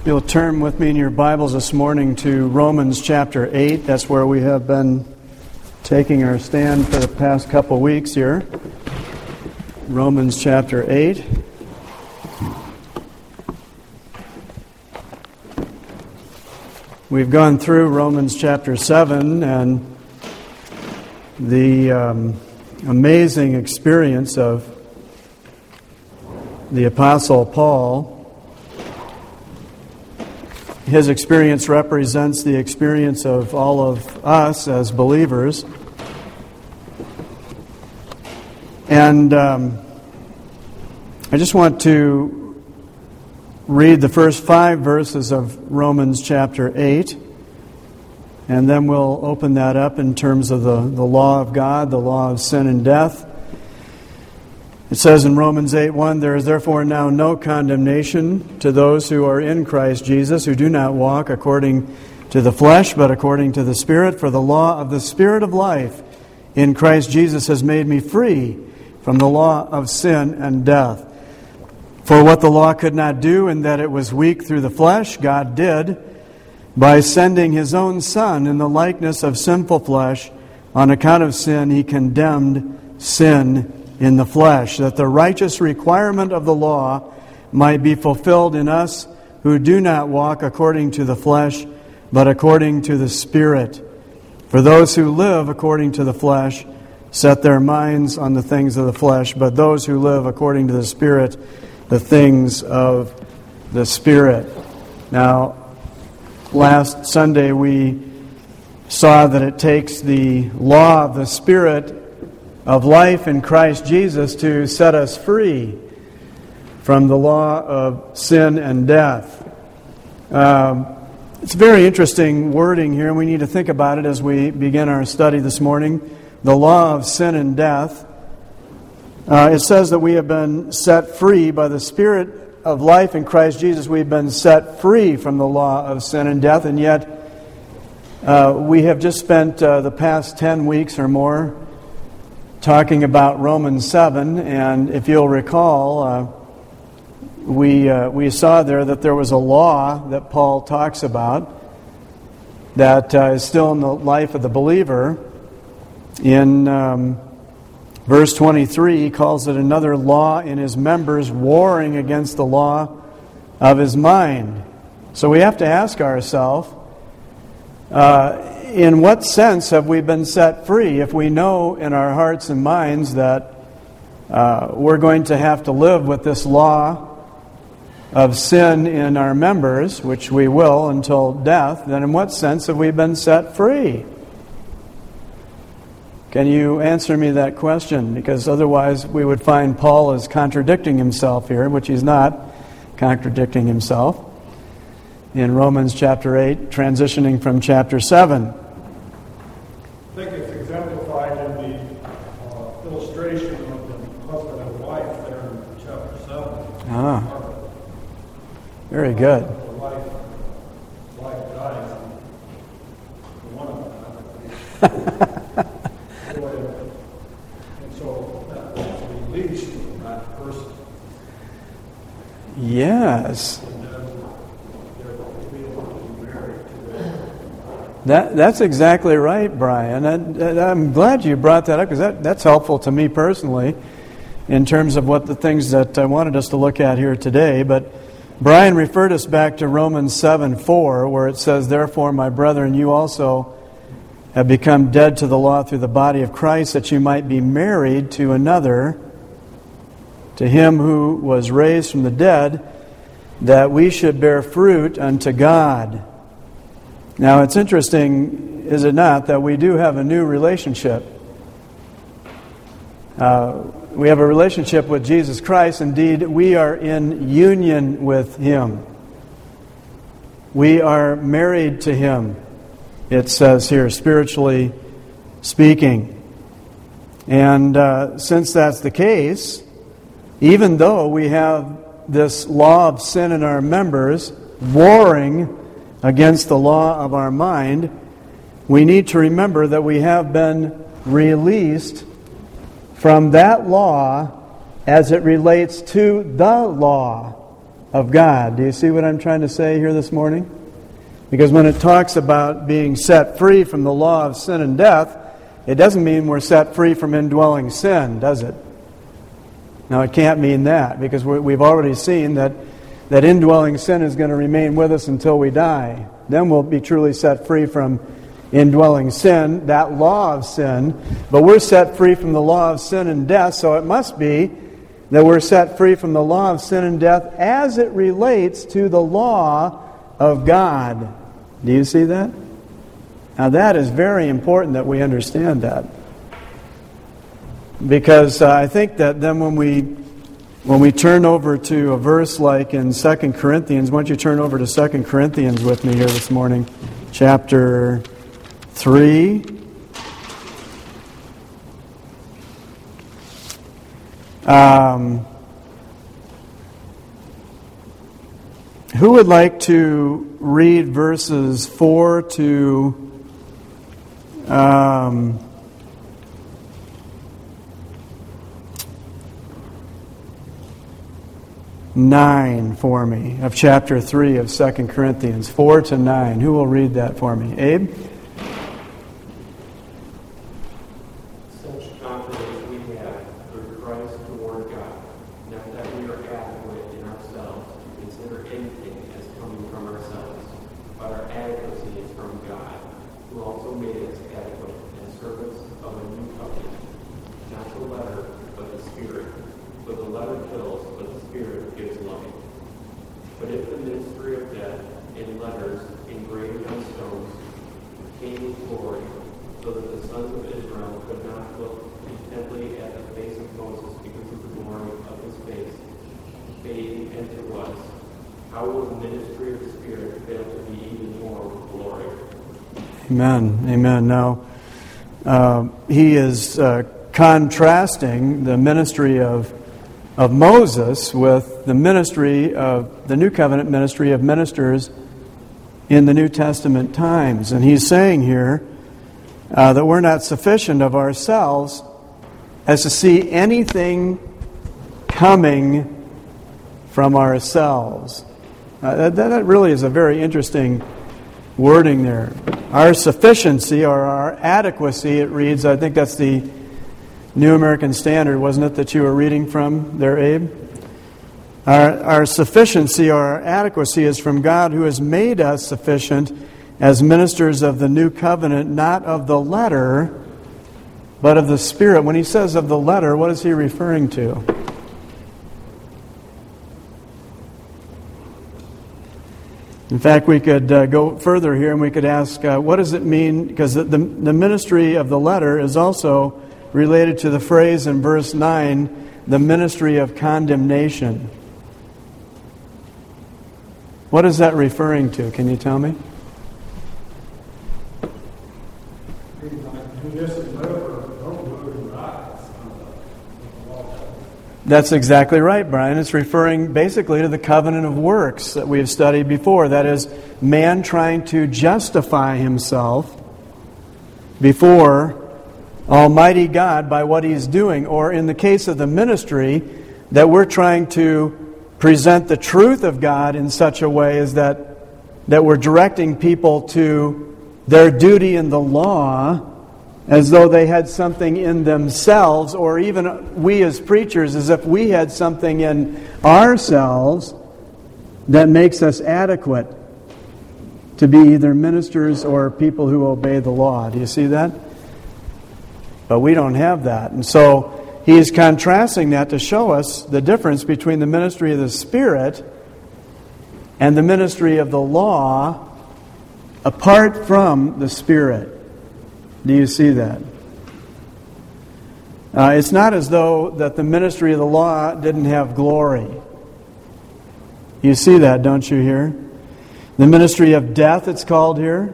You'll turn with me in your Bibles this morning to Romans chapter 8. That's where we have been taking our stand for the past couple weeks here. Romans chapter 8. We've gone through Romans chapter 7 and the amazing experience of the Apostle Paul. His experience represents the experience of all of us as believers. And I just want to read the first 5 verses of Romans chapter 8. And then we'll open that up in terms of the law of God, the law of sin and death. It says in Romans 8:1, "There is therefore now no condemnation to those who are in Christ Jesus, who do not walk according to the flesh, but according to the Spirit. For the law of the Spirit of life in Christ Jesus has made me free from the law of sin and death. For what the law could not do, in that it was weak through the flesh, God did, by sending His own Son in the likeness of sinful flesh. On account of sin, He condemned sin in the flesh, that the righteous requirement of the law might be fulfilled in us who do not walk according to the flesh, but according to the Spirit. For those who live according to the flesh set their minds on the things of the flesh, but those who live according to the Spirit, the things of the Spirit." Now, last Sunday we saw that it takes the law of the Spirit of life in Christ Jesus to set us free from the law of sin and death. It's very interesting wording here, and we need to think about it as we begin our study this morning. The law of sin and death. It says that we have been set free by the Spirit of life in Christ Jesus. We've been set free from the law of sin and death, and yet we have just spent the past 10 weeks or more talking about Romans 7, and if you'll recall, we saw there was a law that Paul talks about that is still in the life of the believer. In verse 23, he calls it another law in his members, warring against the law of his mind. So we have to ask ourselves, in what sense have we been set free if we know in our hearts and minds that we're going to have to live with this law of sin in our members, which we will until death? Then in what sense have we been set free? Can you answer me that question? Because otherwise we would find Paul is contradicting himself here, which he's not contradicting himself. In Romans chapter 8, transitioning from chapter 7. I think it's exemplified in the illustration of the husband and wife there in chapter 7. Very good. The wife dies, and one of them and so that's released from that person. Yes. And then they're able to be married to them. That's exactly right, Brian. I'm glad you brought that up, because that's helpful to me personally in terms of what the things that I wanted us to look at here today. But Brian referred us back to Romans 7:4, where it says, "Therefore, my brethren, you also have become dead to the law through the body of Christ, that you might be married to another, to Him who was raised from the dead, that we should bear fruit unto God." Now, it's interesting, is it not, that we do have a new relationship. We have a relationship with Jesus Christ. Indeed, we are in union with Him. We are married to Him, it says here, spiritually speaking. And since that's the case, even though we have this law of sin in our members warring against the law of our mind, we need to remember that we have been released from that law as it relates to the law of God. Do you see what I'm trying to say here this morning? Because when it talks about being set free from the law of sin and death, it doesn't mean we're set free from indwelling sin, does it? Now, it can't mean that, because we've already seen that indwelling sin is going to remain with us until we die. Then we'll be truly set free from indwelling sin, that law of sin. But we're set free from the law of sin and death, so it must be that we're set free from the law of sin and death as it relates to the law of God. Do you see that? Now that is very important that we understand that. Because I think that then when we turn over to a verse like in 2 Corinthians, why don't you turn over to 2 Corinthians with me here this morning, chapter 3. Who would like to read verses 4 to 9 for me, of chapter 3 of 2 Corinthians, 4 to 9. Who will read that for me? Abe? Such confidence we have through Christ toward God, not that we are adequate in ourselves to consider anything as coming from ourselves, but our adequacy is from God, who also made us adequate as servants of a new covenant. Not the letter, but the Spirit. For the letter kills, but the Spirit gives life. But if the ministry of death in letters engraved on stones came with glory, so that the sons of Israel could not look intently at the face of Moses because of the glory of his face, fading into us, how will the ministry of the Spirit fail to be even more with glory? Amen. Amen. Now, he is contrasting the ministry of Moses with the ministry of the New Covenant ministry of ministers in the New Testament times. And he's saying here that we're not sufficient of ourselves as to see anything coming from ourselves. That really is a very interesting wording there. Our sufficiency or our adequacy, it reads, I think that's the New American Standard, wasn't it, that you were reading from there, Abe? Our sufficiency or our adequacy is from God, who has made us sufficient as ministers of the new covenant, not of the letter, but of the Spirit. When he says of the letter, what is he referring to? In fact, we could go further here and we could ask, what does it mean? Because the ministry of the letter is also related to the phrase in verse 9, the ministry of condemnation. What is that referring to? Can you tell me? That's exactly right, Brian. It's referring basically to the covenant of works that we have studied before. That is, man trying to justify himself before Almighty God by what he's doing. Or in the case of the ministry, that we're trying to present the truth of God in such a way as that we're directing people to their duty in the law as though they had something in themselves, or even we as preachers as if we had something in ourselves that makes us adequate to be either ministers or people who obey the law. Do you see that? But we don't have that. And so he is contrasting that to show us the difference between the ministry of the Spirit and the ministry of the law apart from the Spirit. Do you see that? It's not as though that the ministry of the law didn't have glory. You see that, don't you, here? The ministry of death, it's called here.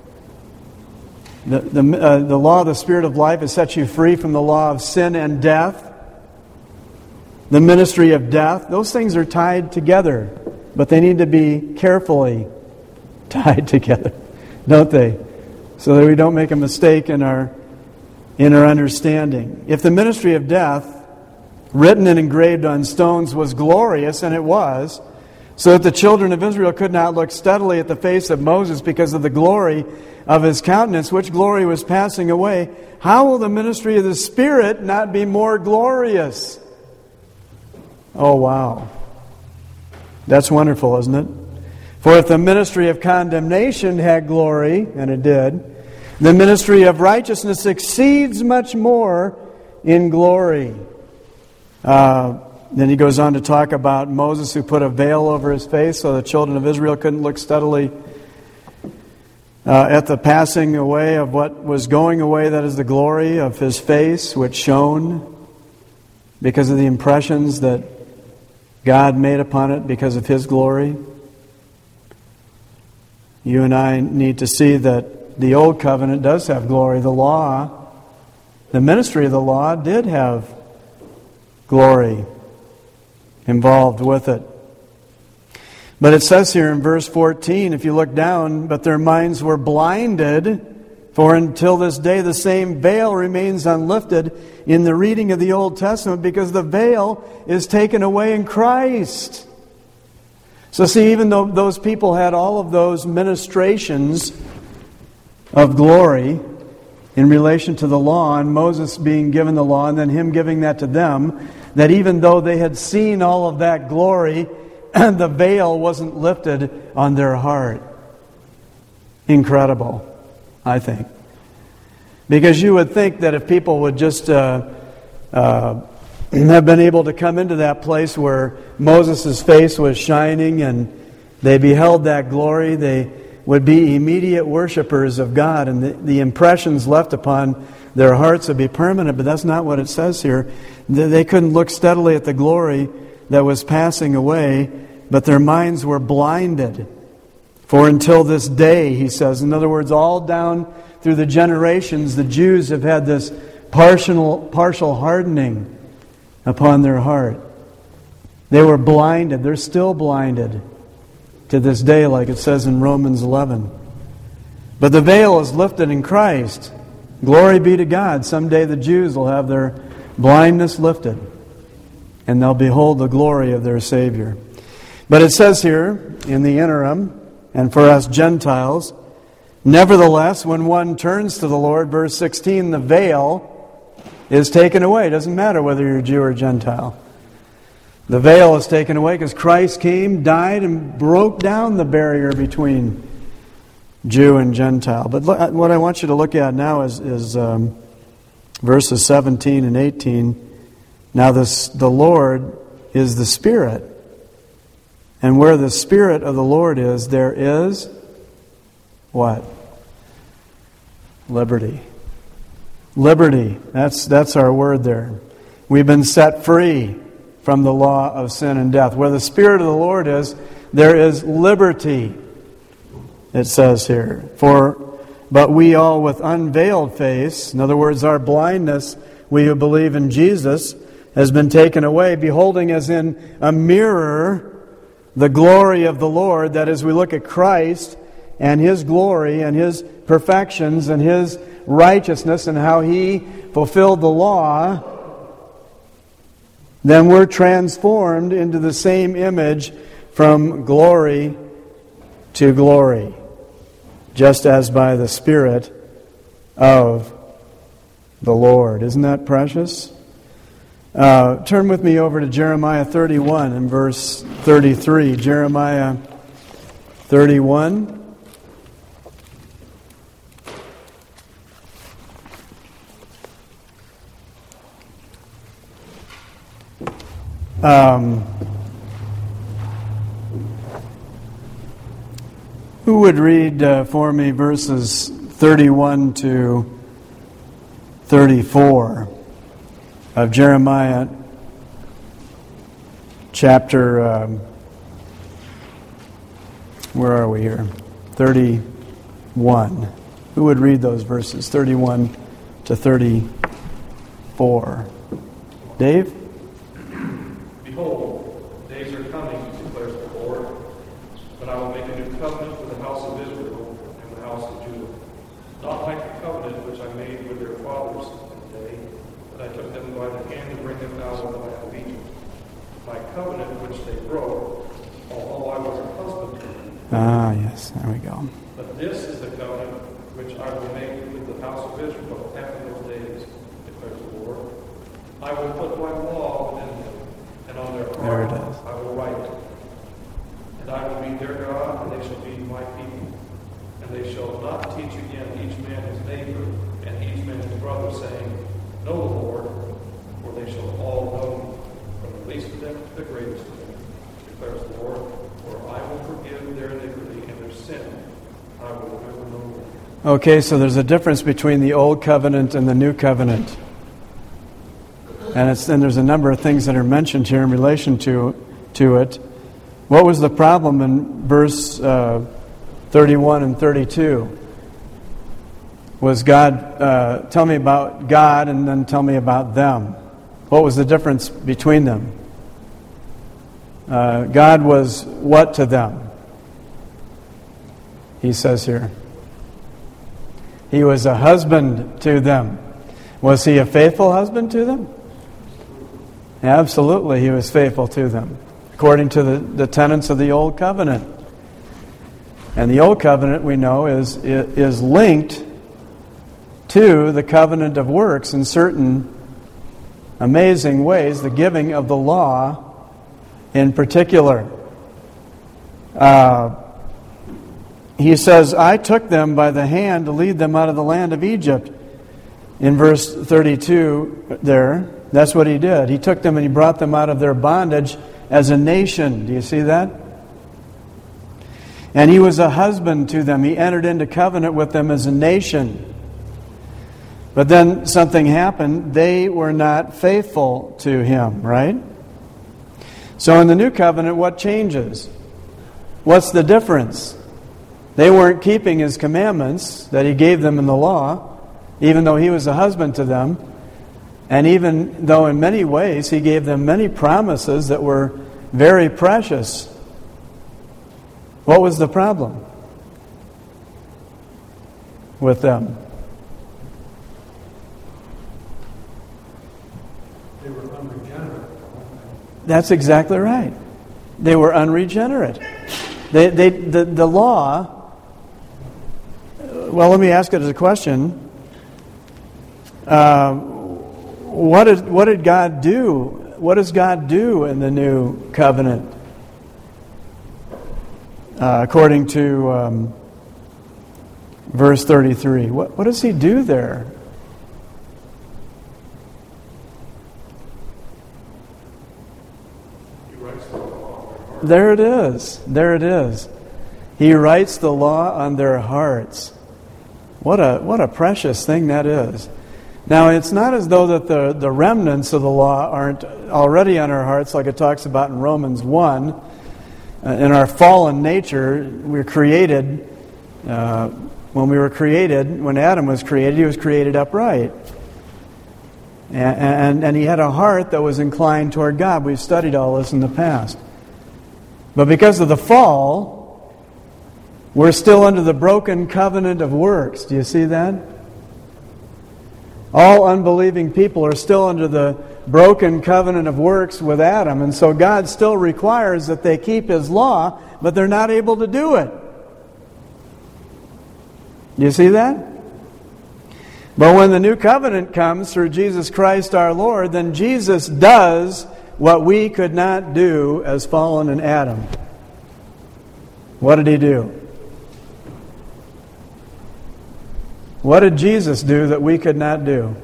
The law of the Spirit of life has set you free from the law of sin and death. The ministry of death, those things are tied together, but they need to be carefully tied together, don't they? So that we don't make a mistake in our understanding. If the ministry of death, written and engraved on stones, was glorious, and it was, so that the children of Israel could not look steadily at the face of Moses because of the glory of his countenance, which glory was passing away. How will the ministry of the Spirit not be more glorious? Oh, wow. That's wonderful, isn't it? For if the ministry of condemnation had glory, and it did, the ministry of righteousness exceeds much more in glory. Then he goes on to talk about Moses who put a veil over his face so the children of Israel couldn't look steadily at the passing away of what was going away, that is the glory of his face, which shone because of the impressions that God made upon it because of his glory. You and I need to see that the old covenant does have glory. The law, the ministry of the law did have glory involved with it. But it says here in verse 14, if you look down, but their minds were blinded, for until this day the same veil remains unlifted in the reading of the Old Testament, because the veil is taken away in Christ. So see, even though those people had all of those ministrations of glory in relation to the law, and Moses being given the law, and then him giving that to them, that even though they had seen all of that glory, the veil wasn't lifted on their heart. Incredible, I think. Because you would think that if people would just have been able to come into that place where Moses' face was shining and they beheld that glory, they would be immediate worshipers of God, and the impressions left upon their hearts would be permanent. But that's not what it says here. They couldn't look steadily at the glory that was passing away, but their minds were blinded. For until this day, he says, in other words, all down through the generations, the Jews have had this partial hardening upon their heart. They were blinded. They're still blinded to this day, like it says in Romans 11. But the veil is lifted in Christ. Glory be to God. Someday the Jews will have their blindness lifted, and they'll behold the glory of their Savior. But it says here, in the interim, and for us Gentiles, nevertheless, when one turns to the Lord, verse 16, the veil is taken away. It doesn't matter whether you're Jew or Gentile. The veil is taken away because Christ came, died, and broke down the barrier between Jew and Gentile. But what I want you to look at now is verses 17 and 18. Now the Lord is the Spirit. And where the Spirit of the Lord is, there is what? Liberty. Liberty. That's our word there. We've been set free from the law of sin and death. Where the Spirit of the Lord is, there is liberty, it says here. But we all with unveiled face, in other words, our blindness, we who believe in Jesus, has been taken away, beholding as in a mirror the glory of the Lord. That is, we look at Christ and His glory and His perfections and His righteousness and how He fulfilled the law, then we're transformed into the same image from glory to glory, just as by the Spirit of the Lord. Isn't that precious? Turn with me over to Jeremiah 31 and verse 33. Jeremiah 31. Who would read for me verses 31 to 34 of Jeremiah chapter, where are we here? 31. Who would read those verses, 31 to 34? Dave? Behold, days are coming, declares the Lord, when I will make a new covenant with the house of Israel and the house of Judah. Not like the covenant which I made with their fathers in the day that I took them by the hand to bring them out of the land of Egypt. My covenant which they broke, although I was a husband to them. Ah, yes, there we go. But this is the covenant which I will make with the house of Israel after those days, declares the Lord. I will put my law within them, and on their There heart it is. I will write it. And I will be their God, and they shall be my people. And they shall not teach again each man his neighbor, and each man his brother, saying, Know the Lord, for they shall all know, from the least of them to the greatest of them, declares the Lord. For I will forgive their iniquity and their sin. I will remember no more. Okay, so there's a difference between the Old Covenant and the New Covenant. And there's a number of things that are mentioned here in relation to it. What was the problem in verse 31 and 32? Was God, tell me about God and then tell me about them. What was the difference between them? God was what to them? He says here. He was a husband to them. Was he a faithful husband to them? Absolutely, he was faithful to them, according to the tenets of the Old Covenant. And the Old Covenant, we know, is linked to the covenant of works in certain amazing ways, the giving of the law in particular. He says, I took them by the hand to lead them out of the land of Egypt. In verse 32 there, that's what he did. He took them and he brought them out of their bondage as a nation. Do you see that? And he was a husband to them. He entered into covenant with them as a nation. But then something happened. They were not faithful to him, right? So in the new covenant, what changes? What's the difference? They weren't keeping his commandments that he gave them in the law, even though he was a husband to them. And even though in many ways he gave them many promises that were very precious. What was the problem with them? They were unregenerate. That's exactly right. They were unregenerate. The law, well, let me ask it as a question. What did God do? What does God do in the new covenant? According to verse 33. What does he do there? He writes the law on their heart. There it is. There it is. He writes the law on their hearts. What a precious thing that is. Now, it's not as though that the remnants of the law aren't already on our hearts, like it talks about in Romans 1. In our fallen nature, we're created, when Adam was created, he was created upright. And he had a heart that was inclined toward God. We've studied all this in the past. But because of the fall, we're still under the broken covenant of works. Do you see that? All unbelieving people are still under the broken covenant of works with Adam. And so God still requires that they keep His law, but they're not able to do it. Do you see that? But when the new covenant comes through Jesus Christ our Lord, then Jesus does what we could not do as fallen in Adam. What did He do? What did Jesus do that we could not do?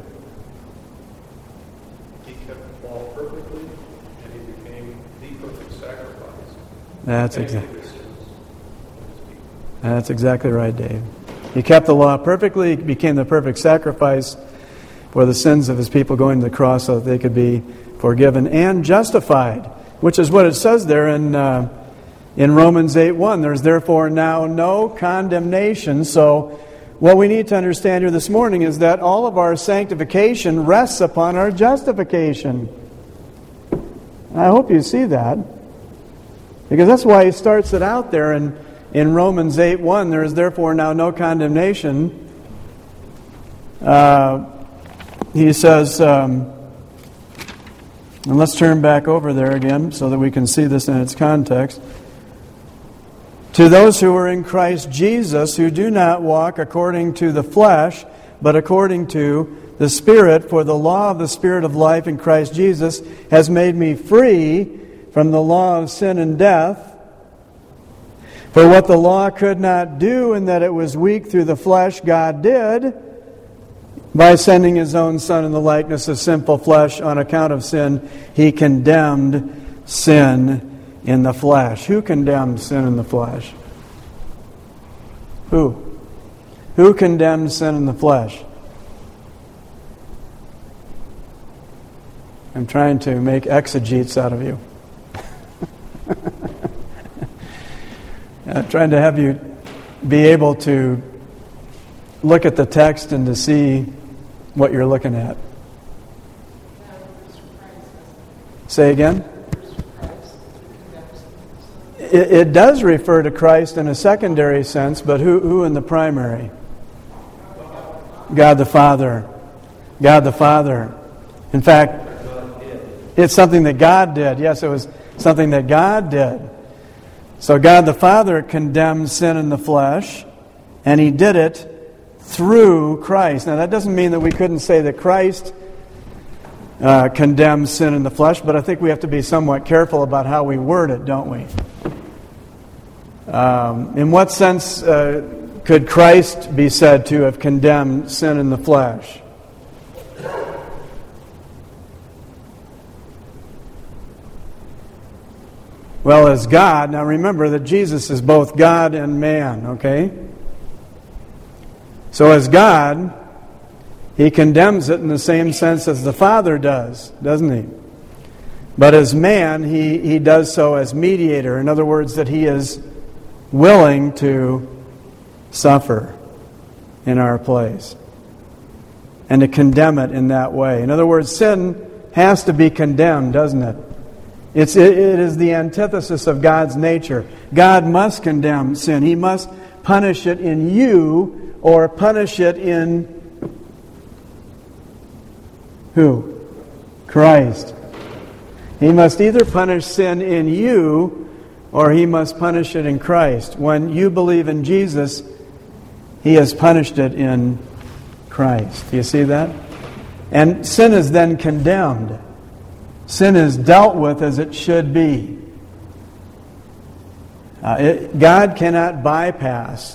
He kept the law perfectly, and He became the perfect sacrifice. That's exactly right, Dave. He kept the law perfectly, became the perfect sacrifice for the sins of His people, going to the cross so that they could be forgiven and justified, which is what it says there in Romans 8:1. There's therefore now no condemnation. So what we need to understand here this morning is that all of our sanctification rests upon our justification. I hope you see that, because that's why he starts it out there in Romans 8:1. There is therefore now no condemnation. He says, and let's turn back over there again so that we can see this in its context. To those who are in Christ Jesus, who do not walk according to the flesh, but according to the Spirit, for the law of the Spirit of life in Christ Jesus has made me free from the law of sin and death. For what the law could not do, in that it was weak through the flesh, God did, by sending His own Son in the likeness of sinful flesh on account of sin. He condemned sin in the flesh. Who condemned sin in the flesh? Who? Who condemned sin in the flesh? I'm trying to make exegetes out of you. I'm trying to have you be able to look at the text and to see what you're looking at. Say again? It does refer to Christ in a secondary sense, but who in the primary? God the Father. God the Father. In fact, it's something that God did. Yes, it was something that God did. So God the Father condemned sin in the flesh, and He did it through Christ. Now, that doesn't mean that we couldn't say that Christ condemns sin in the flesh, but I think we have to be somewhat careful about how we word it, don't we? In what sense could Christ be said to have condemned sin in the flesh? Well, as God, now remember that Jesus is both God and man, okay? So as God, He condemns it in the same sense as the Father does, doesn't He? But as man, He does so as mediator. In other words, that He is willing to suffer in our place and to condemn it in that way. In other words, sin has to be condemned, doesn't it? It is the antithesis of God's nature. God must condemn sin. He must punish it in you or punish it in who? Christ. He must either punish sin in you or He must punish it in Christ. When you believe in Jesus, He has punished it in Christ. Do you see that? And sin is then condemned. Sin is dealt with as it should be. God cannot bypass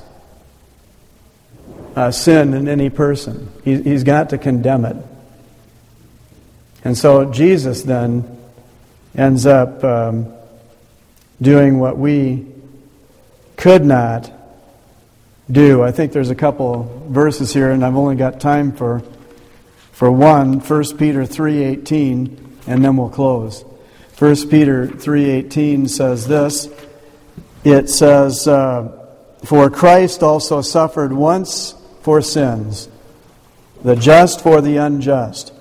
sin in any person. He's got to condemn it. And so Jesus then ends up doing what we could not do. I think there's a couple verses here, and I've only got time for one. 1 Peter 3:18. And then we'll close. 1 Peter 3:18 says this. It says, "For Christ also suffered once for sins, the just for the unjust,